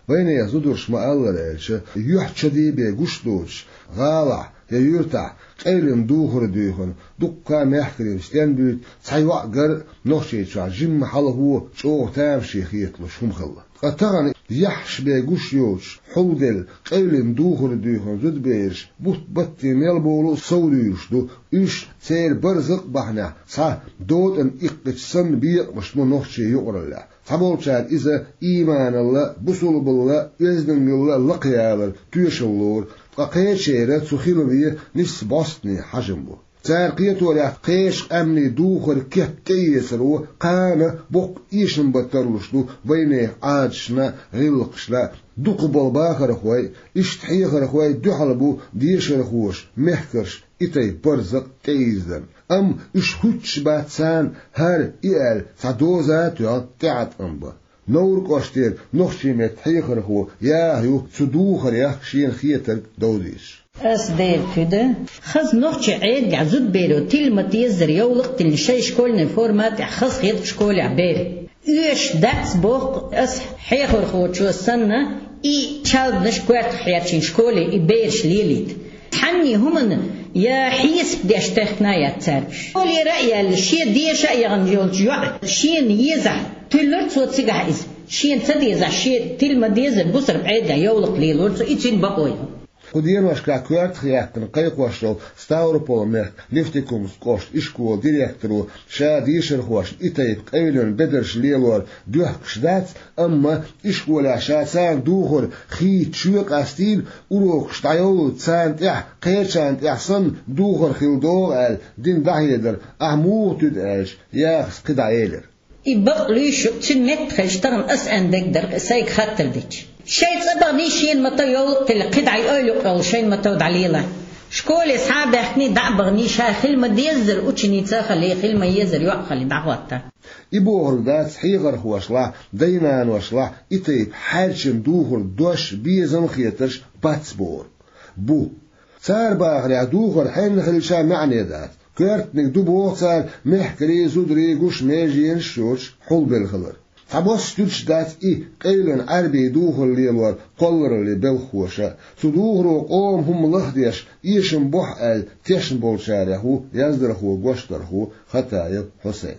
وين يزودش ما الله ليش يحشدي بيجوشلوش غالع ييرتع قيلم دوخر ديهن دكا محكرين ستنبيت سايوا قر نوشي تشا جيم حلهو شو تام شيخ يطلش هم خلا قطعن يحش بيجوش يوش حلدل قيلم دوخر ديهن زد بيرش بطي ميلبولو سوليش دو إيش سير برزق بحنا صح دود ان إقتسن بيق مش من نوشي يقرل Tabolçar ise imanalla, busuluballa, özdüngülla laqyalar, tüyeşullur, qaqaya çeyre tsuhiloviye nis bostni hajim bu. Çarqiyat olayat qeş amni duğur ketteyesru qana bok işin batarluşlu vayne ağaçna gılqışla duqbol baxarxoy iştihixarxoy duhalbu diyşarxoş mehkirş itay barzaq teyizden. Am ish huch batsan her iel sadoza tuat amba. Nour koshtir nochchimet higerhu ya hu suducher ya shin khieter dodish. As der kude khaz nochchi eid gazud bero til matizer yowliq til shay shkolne format khaz khit shkol ber. Ush dats bokh as higerhu chu sanna I chaldnish kwart khiyachin shkole I bersh lilit. حني هم يا حيس بديش تخنايا تسربش ولي رأي الشيء ديش أيغن يولجوا شيء يزع تلور صوت سجايز شيء تديزع شيء تل ما ديزر بصر بعيدا يولق ليلور صو إتشين بقوي قدير واشكا كوارت خياتن قيق واشلو ستاورو مه لفتكم سكوشت إشكو ديريكترو شا ديشر خوش إتايب قيلون بدرش ليلور دوح كشدات أما إشكو لا شا تسان دوخر خي تشوق أستيل أروك شتايولو تسان تيح قيرشان تيحسن دوخر خيلدوغ أل دين داهيدر أحمو تدعيش ياخس قدعيلر يبقى ليش تنمت خيشتغن أس عندك در سايق خاطر ديش شيء صبغني شيء متى يولق القدع يقولك أو شيء متى ودعليله شكول أصحاب إحنا دعبغني شا خل ما يزر وتشني تخلي خل ما يزر يأخلي دعوته يبوهر دات حيغر خوشلا دينان وشلا إتيب حالشن دوهر دوش بيزن خيترش باتسبور بو صار باغري دوهر حين خلشا معني دات كرت نقدو بوغتال محكري زودري قوش ميجين شوش حول بالخلر فبوس تلش دات قيلن عربي دوغر ليلور قلر اللي بالخوشة تدوغرو قوم هم لخديش إيشن بوح تيشن بولشاريهو يزدرهو قوشترهو خطايب حسين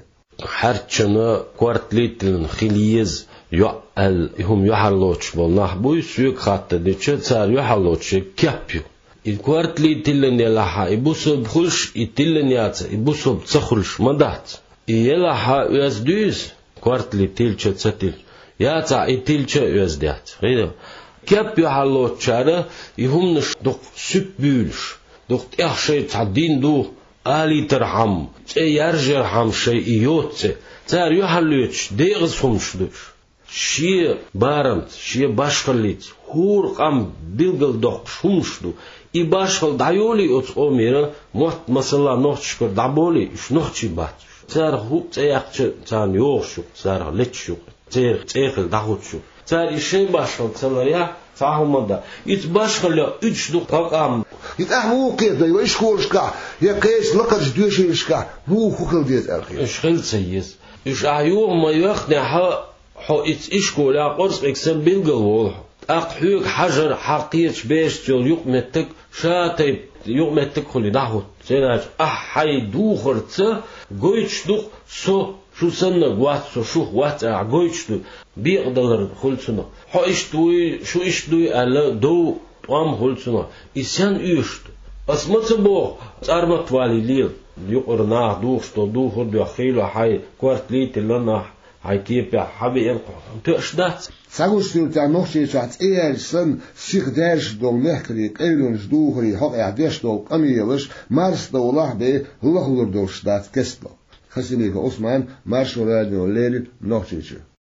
حرچنا كوارتليتلن خليز يعل هم يحلوش بالنح بوي سويق خاطر ديشة صار يحلوش كابيو الكوارتليتلن يلاحا يبوسو بخلش يتلن ياتsa يبوسو بتسخلش مدات يلاحا يزدوز كوارتلي تيلچه تساتيل ياتsa يتيلچه يزدات غير كابيو حلوشاره يهمنش دوق سببولش دوق اخشي تعدين دو آلي ترحم يرجرحم شيء يوتse صار يحلوش ديغزهمش دوش شي بارنت شي باشخليت هور قام بيلغل دوق شومشدو и башхал дайоли от омира мот масала нохчкор даболи ш нохчи бат цар ху цеякче цан йошу цар лечшу цехл дахучу цар ише башхал цаларя фахмада ит башхал үч дук тагам ит ахму кеда иш хуршка я кеш лакаш дюшишка бу хукл дет архи иш хил цейс иш аю ма яхна ха ит ишко لا قرص اكسن بيلغل وول أقحيك حجر حقيقة بيش تقول يقمتك شاتي يقمتك خلي دعوت سيناج أحي دوخر تسا قويتش دوخ سو شو سنة قوات سو شو قوات قويتش دو بيقدر خلصنا حو إشتوي شو إشتوي ألا دو طعام خلصنا إسيان إيشتو أسمت بوخ أرمت والي ليل يقرناه دوخشتو دوخر دو خيلو حي كوارت ليت اللنا حيكيب يا حبي ينقع تأشدات ساقوستيل تاع نوخشي شعت سن سيخ دارش دول نحكري قيلونش دوخري حق اعداش دول قميلش مارس دولاه بي الله دول شدات كستو خسينيك عثمان مارش ولادي وليلي نوخشي